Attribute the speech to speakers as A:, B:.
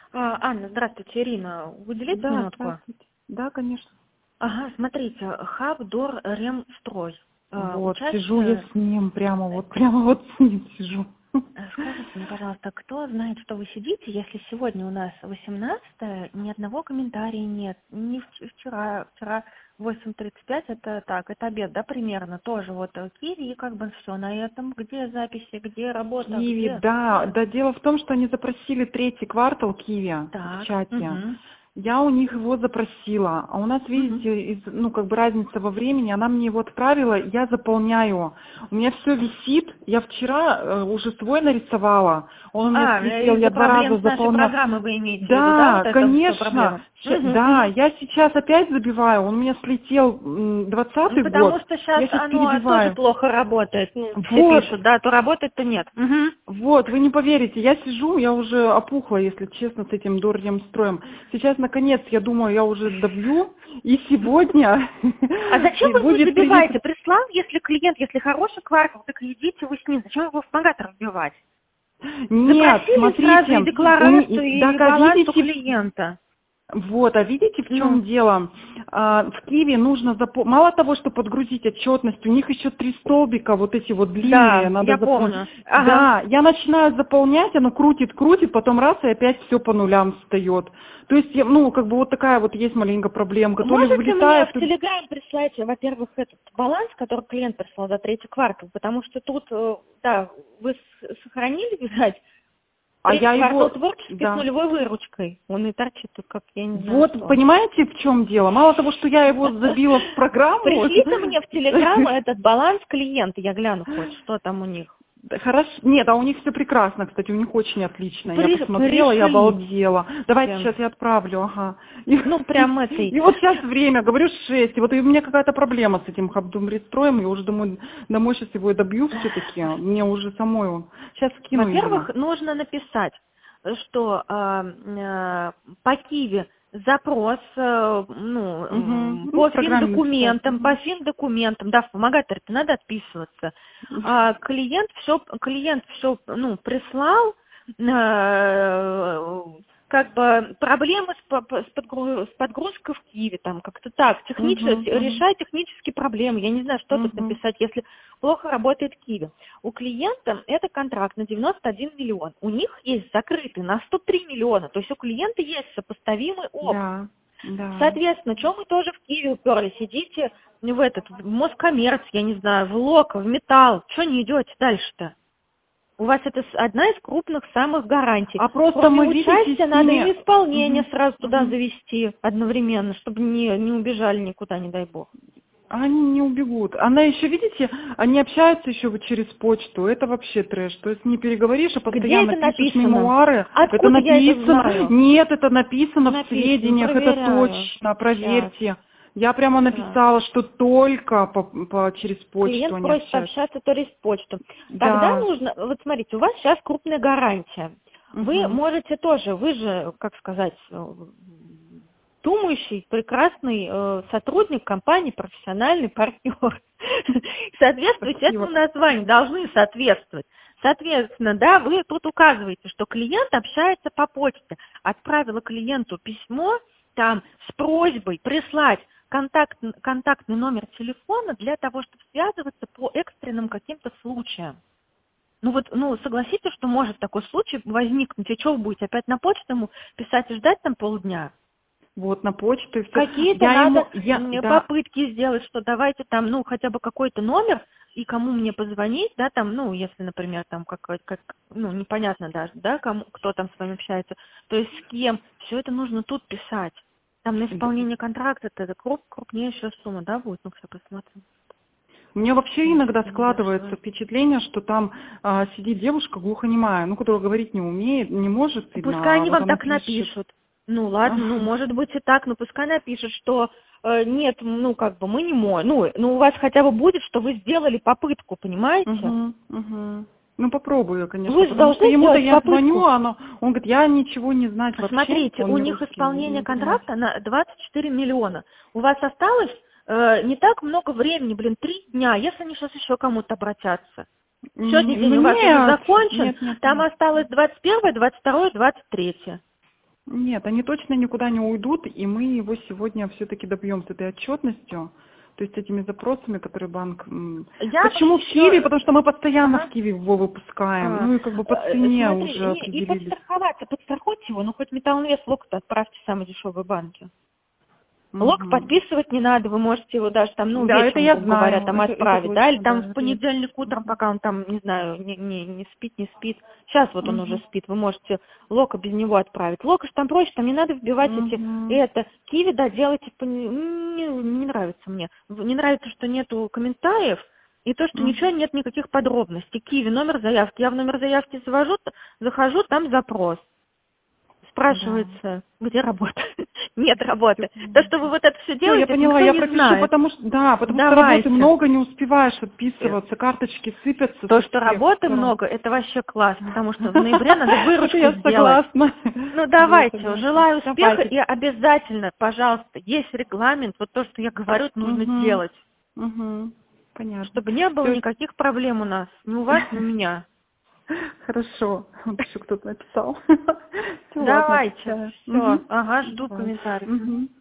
A: Анна, здравствуйте, Ирина. Уделите
B: Да,
A: минутку?
B: здравствуйте. Да, конечно.
A: Ага, смотрите, Хабдор Ремстрой.
B: Вот, сижу я
A: Участие,
B: с ним, прямо вот с ним сижу.
A: скажите мне, пожалуйста, кто знает, что вы сидите, если сегодня у нас 18 ни одного комментария нет, не вчера 8:35, это так, это обед, да, примерно, тоже вот Киви, и как бы все на этом, где записи, где работа,
B: Киви,
A: где?
B: да, дело в том, что они запросили третий квартал Киви в
A: Так,
B: чате.
A: угу,
B: Я у них его запросила, а у нас,
A: угу.
B: видите, разница во времени, она мне его отправила, я заполняю. У меня все висит, я вчера уже свой нарисовала, он у меня слетел, я
A: Из-за
B: 2
A: проблем
B: раза
A: с нашей
B: заполняла.
A: программой вы имеете в виду, да, вот
B: Да,
A: это все
B: конечно.
A: проблема? Угу,
B: Да,
A: угу.
B: я сейчас опять забиваю. Он у меня слетел 20-й
A: Потому
B: год.
A: что сейчас
B: Я сейчас
A: оно тоже
B: перебиваю.
A: плохо работает. Ну, все
B: Вот,
A: пишут, да, то работает, то нет. Угу.
B: вот, вы не поверите, я сижу, я уже опухла, если честно, с этим дурьем строем. Сейчас, наконец, я думаю, я уже добью, и сегодня
A: А зачем вы ему
B: будет принято.
A: забиваете? Прислал, если клиент, если хороший квартал, так идите вы с ним. Зачем его в помогатор вбивать?
B: Нет,
A: Запросили сразу и
B: смотрите,
A: декларацию, и
B: так,
A: баланс у
B: видите,
A: клиента.
B: вот, а видите, в
A: Ну,
B: чем дело? В Киеве нужно, мало того, что подгрузить отчетность, у них еще 3 столбика, вот эти вот длинные,
A: да,
B: надо
A: я
B: заполнить.
A: помню. Ага.
B: Да, я начинаю заполнять, оно крутит, потом раз, и опять все по нулям встает. То есть, вот такая вот есть маленькая проблемка, то ли
A: Можете мне
B: вылетает,
A: в
B: то ли...
A: Телеграм прислать, во-первых, этот баланс, который клиент прислал за третий квартал, потому что тут, да, вы сохранили, видать,
B: А
A: третий
B: я
A: квартал
B: его,
A: творческий с
B: да.
A: нулевой выручкой. Он и торчит тут, как я не знаю
B: Вот,
A: что.
B: понимаете, в чем дело? Мало того, что я его забила в программу,
A: Пришлите мне в Телеграм этот баланс клиента, я гляну хоть, что там у них.
B: да, хорошо. Нет, а у них все прекрасно, кстати, у них очень отлично. Я посмотрела, я
A: Пришлите.
B: обалдела. Давайте сейчас я отправлю, ага.
A: Ну, прям этой.
B: И вот сейчас время, говорю, 6. И вот и у меня какая-то проблема с этим Хабдум-рестроем. Я уже думаю, домой сейчас его и добью все-таки. Мне уже самой он. Сейчас скину, Ирина.
A: Во-первых, нужно написать, что по Киеве запрос
B: Угу.
A: по
B: В программе написать.
A: финдокументам, по финдокументам, да, в помогатель-то надо отписываться. Клиент все прислал, как бы проблемы с подгрузкой в Киеве, там как-то так, решай технические проблемы, я не знаю, что тут
B: Угу.
A: написать, если плохо работает Киви. У клиента это контракт на 91 миллион, у них есть закрытый на 103 миллиона, то есть у клиента есть сопоставимый опыт.
B: Да, да.
A: Соответственно, что мы тоже в Киеве уперлись, идите в Москоммерц, я не знаю, в Локо, в Металл, что не идете дальше-то? У вас это одна из крупных самых гарантий.
B: А просто
A: Кроме
B: мы, видите,
A: участия,
B: с
A: надо
B: ними...
A: и исполнение
B: Мгм.
A: сразу туда
B: Мгм.
A: завести одновременно, чтобы не убежали никуда, не дай бог.
B: Они не убегут. Она еще, видите, они общаются еще вот через почту. Это вообще трэш. То есть не переговоришь, а
A: Где
B: постоянно
A: это
B: пишешь
A: написано?
B: мемуары. Это
A: Откуда я это
B: написано.
A: знаю?
B: Нет, это написано в
A: Написано,
B: сведениях. Это
A: проверяю.
B: точно.
A: Сейчас,
B: Проверьте. Я прямо
A: так.
B: написала, что только через почту
A: Клиент
B: они
A: просит
B: общаются.
A: общаться через почту. Тогда
B: Да.
A: нужно, вот смотрите, у вас сейчас крупная гарантия. Вы
B: Угу.
A: можете тоже, вы же, как сказать, думающий, прекрасный сотрудник компании, профессиональный партнер. Соответствуете
B: Спасибо.
A: этому названию, должны соответствовать. Соответственно, да, вы тут указываете, что клиент общается по почте. Отправила клиенту письмо там с просьбой прислать контактный номер телефона для того, чтобы связываться по экстренным каким-то случаям. Согласитесь, что может такой случай возникнуть, и что вы будете опять на почту ему писать и ждать там полдня?
B: Вот на почту и все.
A: Какие-то
B: Я ему,
A: надо
B: да,
A: попытки сделать, что давайте там, хотя бы какой-то номер, и кому мне позвонить, да, там, если, например, там, непонятно даже, да, кто там с вами общается, то есть с кем, все это нужно тут писать. Там на исполнение контракта это крупнейшая сумма, да, будет, все посмотрим.
B: У меня вообще
A: Сейчас
B: иногда
A: я не
B: складывается
A: дошла.
B: впечатление, что там сидит девушка глухонемая, которая говорить не умеет, не может,
A: Пускай
B: видно, а
A: они
B: вот
A: вам
B: она
A: так
B: пишет.
A: напишут. Ну ладно, может быть и так, но пускай напишут, что нет, мы не можем. У вас хотя бы будет, что вы сделали попытку, понимаете?
B: Угу, угу. Ну, попробую, конечно,
A: Вы же
B: потому что
A: должны
B: ему-то
A: сделать
B: я звоню,
A: попытку.
B: он говорит, я ничего не знать вообще,
A: Смотрите,
B: он
A: у
B: не
A: них
B: русский,
A: исполнение
B: не понимает.
A: контракта на 24 миллиона. У вас осталось не так много времени, 3 дня, если они сейчас еще кому-то обратятся. Сегодня день у вас уже
B: Нет,
A: закончен,
B: нет, нет,
A: там
B: нет.
A: осталось 21, 22, 23.
B: Нет, они точно никуда не уйдут, и мы его сегодня все-таки добьемся этой отчетностью, то есть этими запросами, которые банк... Почему в Киеве? Потому что мы постоянно в Киеве его выпускаем, ну и как бы по цене
A: Смотри,
B: уже
A: и
B: определились.
A: подстраховать его, ну хоть Металлинвест лок-то отправьте в самые дешевые банки. Лог подписывать не надо, вы можете его даже там,
B: да,
A: вечером,
B: это я
A: грубо говоря,
B: знаю,
A: там
B: это
A: отправить,
B: точно,
A: да, или там
B: да,
A: в понедельник утром, пока он там, не знаю, не спит. Сейчас вот он уже спит, вы можете Лока без него отправить. Лока же там проще, там не надо вбивать Киви, да, делайте, не нравится мне. Не нравится, что нету комментариев, и то, что ничего нет, никаких подробностей. Киви, номер заявки. Я в номер заявки захожу, там запрос. Спрашивается, где работа? Нет работы. То, что вы вот это все делаете,
B: я поняла, я пропишу,
A: знает.
B: потому что работы много, не успеваешь отписываться, карточки сыпятся.
A: То, что работы много, это вообще класс, потому что в ноябре надо выручку сделать.
B: Я согласна.
A: Ну давайте, желаю успеха и обязательно, пожалуйста, есть регламент, вот то, что я говорю, нужно делать.
B: Понятно.
A: Чтобы не было никаких проблем у нас, ни у вас, ни у меня.
B: Хорошо. Еще кто-то написал.
A: Давайте. Все. Ага, жду комментариев.